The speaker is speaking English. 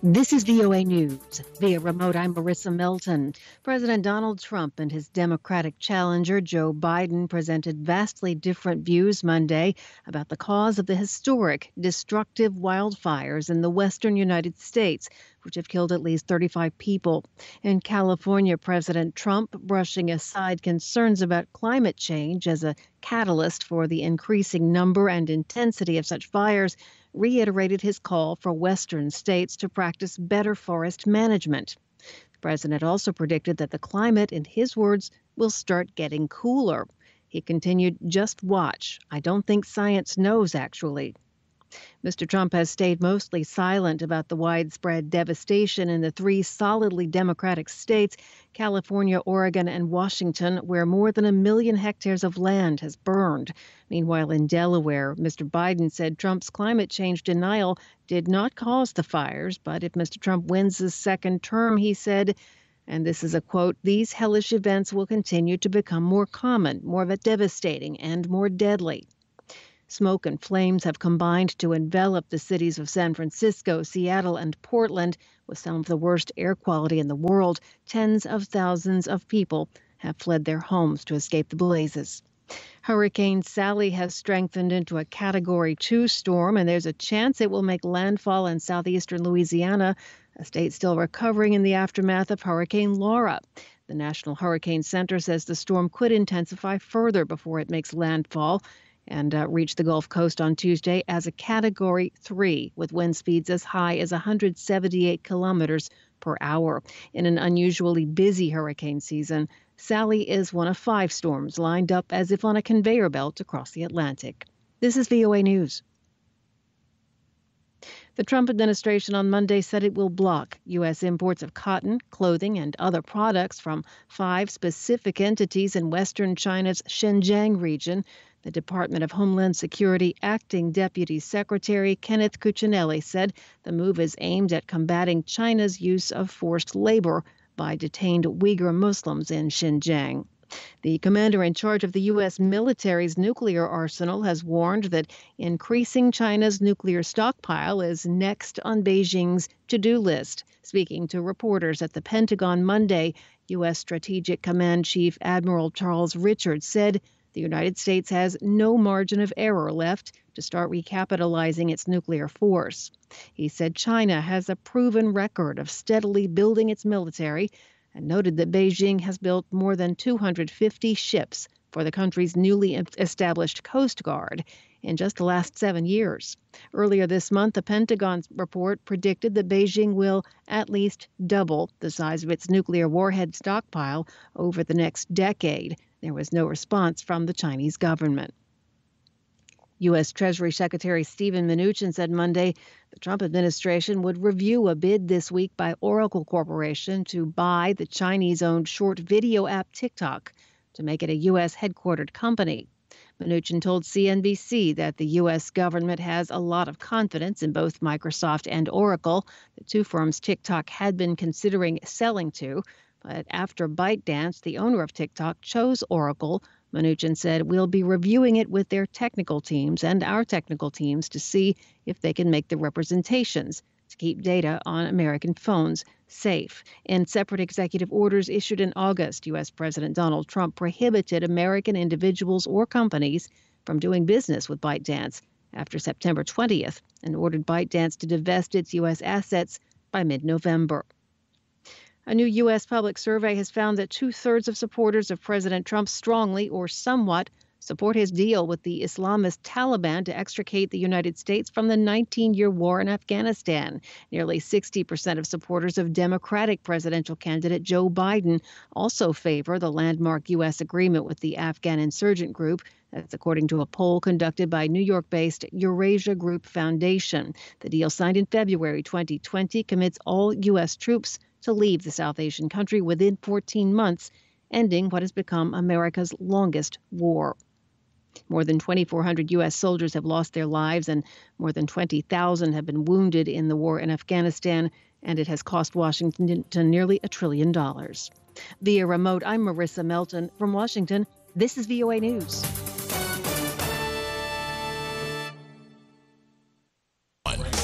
This is VOA News. Via remote, I'm Marissa Melton. President Donald Trump and his Democratic challenger, Joe Biden, presented vastly different views Monday about the cause of the historic, destructive wildfires in the western United States, which have killed at least 35 people. In California, President Trump, brushing aside concerns about climate change as a catalyst for the increasing number and intensity of such fires, reiterated his call for Western states to practice better forest management. The president also predicted that the climate, in his words, will start getting cooler. He continued, "Just watch. I don't think science knows, actually." Mr. Trump has stayed mostly silent about the widespread devastation in the three solidly Democratic states, California, Oregon, and Washington, where more than 1 million hectares of land has burned. Meanwhile, in Delaware, Mr. Biden said Trump's climate change denial did not cause the fires, but if Mr. Trump wins his second term, he said, and this is a quote, "these hellish events will continue to become more common, more devastating, and more deadly." Smoke and flames have combined to envelop the cities of San Francisco, Seattle, and Portland with some of the worst air quality in the world. Tens of thousands of people have fled their homes to escape the blazes. Hurricane Sally has strengthened into a Category 2 storm, and there's a chance it will make landfall in southeastern Louisiana, a state still recovering in the aftermath of Hurricane Laura. The National Hurricane Center says the storm could intensify further before it makes landfall and reached the Gulf Coast on Tuesday as a Category 3 with wind speeds as high as 178 kilometers per hour. In an unusually busy hurricane season, Sally is one of 5 storms lined up as if on a conveyor belt across the Atlantic. This is VOA News. The Trump administration on Monday said it will block U.S. imports of cotton, clothing, and other products from 5 specific entities in western China's Xinjiang region. The Department of Homeland Security Acting Deputy Secretary Kenneth Cuccinelli said the move is aimed at combating China's use of forced labor by detained Uyghur Muslims in Xinjiang. The commander in charge of the U.S. military's nuclear arsenal has warned that increasing China's nuclear stockpile is next on Beijing's to-do list. Speaking to reporters at the Pentagon Monday, U.S. Strategic Command Chief Admiral Charles Richards said the United States has no margin of error left to start recapitalizing its nuclear force. He said China has a proven record of steadily building its military and noted that Beijing has built more than 250 ships for the country's newly established Coast Guard in just the last 7 years. Earlier this month, the Pentagon's report predicted that Beijing will at least double the size of its nuclear warhead stockpile over the next decade. There was no response from the Chinese government. U.S. Treasury Secretary Steven Mnuchin said Monday the Trump administration would review a bid this week by Oracle Corporation to buy the Chinese-owned short video app TikTok to make it a U.S. headquartered company. Mnuchin told CNBC that the U.S. government has a lot of confidence in both Microsoft and Oracle, the 2 firms TikTok had been considering selling to. But after ByteDance, the owner of TikTok, chose Oracle, Mnuchin said, "We'll be reviewing it with their technical teams and our technical teams to see if they can make the representations to keep data on American phones safe." In separate executive orders issued in August, U.S. President Donald Trump prohibited American individuals or companies from doing business with ByteDance after September 20th and ordered ByteDance to divest its U.S. assets by mid-November. A new U.S. public survey has found that 2/3 of supporters of President Trump strongly or somewhat support his deal with the Islamist Taliban to extricate the United States from the 19-year war in Afghanistan. Nearly 60% of supporters of Democratic presidential candidate Joe Biden also favor the landmark U.S. agreement with the Afghan insurgent group. That's according to a poll conducted by New York-based Eurasia Group Foundation. The deal signed in February 2020 commits all U.S. troops to leave the South Asian country within 14 months, ending what has become America's longest war. More than 2,400 U.S. soldiers have lost their lives and more than 20,000 have been wounded in the war in Afghanistan, and it has cost Washington nearly $1 trillion. Via remote, I'm Marissa Melton. From Washington, this is VOA News.